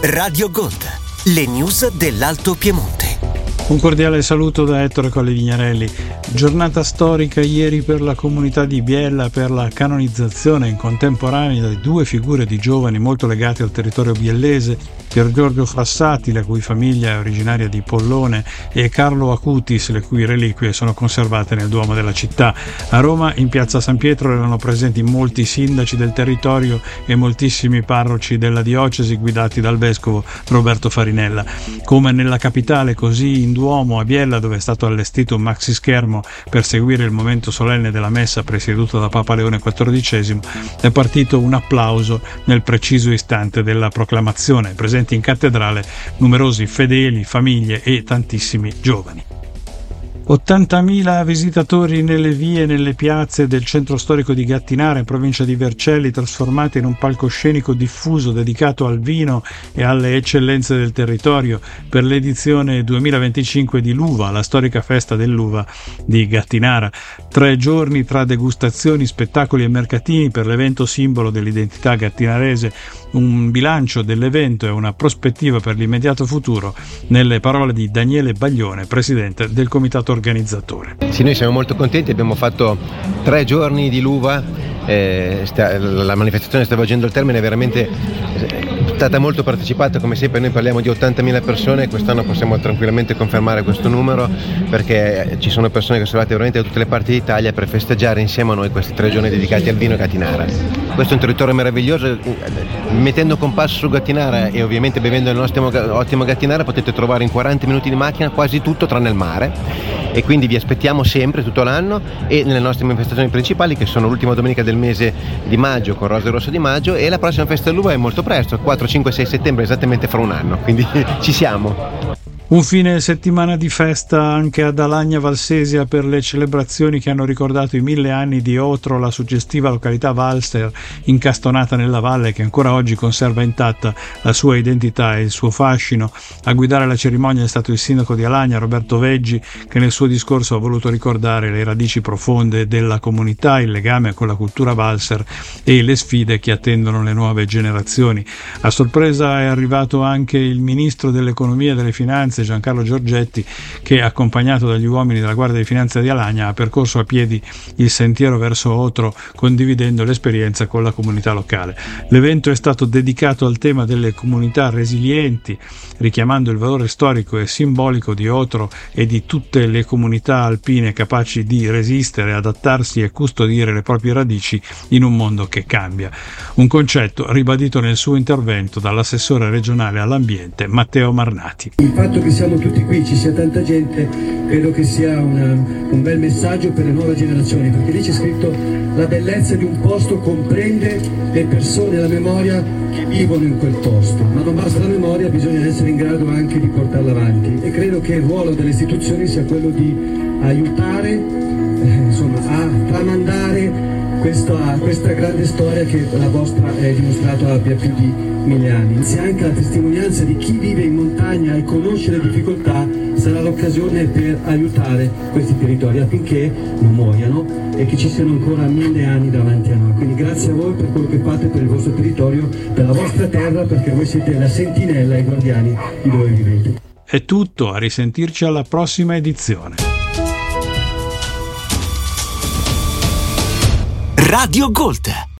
Radio Gold, le news dell'Alto Piemonte. Un cordiale saluto da Ettore Colli Vignarelli. Giornata storica ieri per la comunità di Biella per la canonizzazione in contemporanea di due figure di giovani molto legate al territorio biellese, Pier Giorgio Frassati, la cui famiglia è originaria di Pollone, e Carlo Acutis, le cui reliquie sono conservate nel Duomo della città. A Roma, in piazza San Pietro, erano presenti molti sindaci del territorio e moltissimi parroci della diocesi guidati dal vescovo Roberto Farinella. Come nella capitale, così in Duomo a Biella, dove è stato allestito un maxi schermo per seguire il momento solenne della messa presieduto da Papa Leone XIV, è partito un applauso nel preciso istante della proclamazione. Presenti in cattedrale numerosi fedeli, famiglie e tantissimi giovani. 80.000 visitatori nelle vie e nelle piazze del centro storico di Gattinara, in provincia di Vercelli, trasformate in un palcoscenico diffuso dedicato al vino e alle eccellenze del territorio per l'edizione 2025 di l'Uva, la storica festa dell'uva di Gattinara. 3 giorni tra degustazioni, spettacoli e mercatini per l'evento simbolo dell'identità gattinarese. Un bilancio dell'evento e una prospettiva per l'immediato futuro, nelle parole di Daniele Baglione, presidente del comitato organizzatore. Sì, noi siamo molto contenti, abbiamo fatto 3 giorni di l'uva, la manifestazione sta volgendo al termine, è veramente stata molto partecipata, come sempre noi parliamo di 80.000 persone, quest'anno possiamo tranquillamente confermare questo numero perché ci sono persone che sono arrivate veramente da tutte le parti d'Italia per festeggiare insieme a noi questi 3 giorni dedicati al vino Gattinara. Questo è un territorio meraviglioso, mettendo compasso su Gattinara e ovviamente bevendo il nostro ottimo Gattinara potete trovare in 40 minuti di macchina quasi tutto tranne il mare, e quindi vi aspettiamo sempre tutto l'anno e nelle nostre manifestazioni principali, che sono l'ultima domenica del mese di maggio con Rose Rosso di Maggio, e la prossima festa dell'uva è molto presto, 4, 5, 6 settembre, esattamente fra un anno, quindi ci siamo. Un fine settimana di festa anche ad Alagna Valsesia per le celebrazioni che hanno ricordato i 1000 anni di Otro, la suggestiva località valser incastonata nella valle che ancora oggi conserva intatta la sua identità e il suo fascino. A guidare la cerimonia è stato il sindaco di Alagna, Roberto Veggi, che nel suo discorso ha voluto ricordare le radici profonde della comunità, il legame con la cultura valser e le sfide che attendono le nuove generazioni. A sorpresa è arrivato anche il ministro dell'economia e delle finanze, Giancarlo Giorgetti, che, accompagnato dagli uomini della Guardia di Finanza di Alagna, ha percorso a piedi il sentiero verso Otro, condividendo l'esperienza con la comunità locale. L'evento è stato dedicato al tema delle comunità resilienti, richiamando il valore storico e simbolico di Otro e di tutte le comunità alpine capaci di resistere, adattarsi e custodire le proprie radici in un mondo che cambia. Un concetto ribadito nel suo intervento dall'assessore regionale all'ambiente Matteo Marnati. Il fatto che siamo tutti qui, ci sia tanta gente, credo che sia un bel messaggio per le nuove generazioni, perché lì c'è scritto: la bellezza di un posto comprende le persone e la memoria che vivono in quel posto, ma non basta la memoria, bisogna essere in grado anche di portarla avanti, e credo che il ruolo delle istituzioni sia quello di aiutare a tramandare questa grande storia che la vostra è dimostrato abbia più di 1000 anni. Se anche la testimonianza di chi vive in montagna e conosce le difficoltà sarà l'occasione per aiutare questi territori affinché non muoiano e che ci siano ancora 1000 anni davanti a noi. Quindi grazie a voi per quello che fate per il vostro territorio, per la vostra terra, perché voi siete la sentinella e i guardiani di dove vivete. È tutto, a risentirci alla prossima edizione. Radio Gold.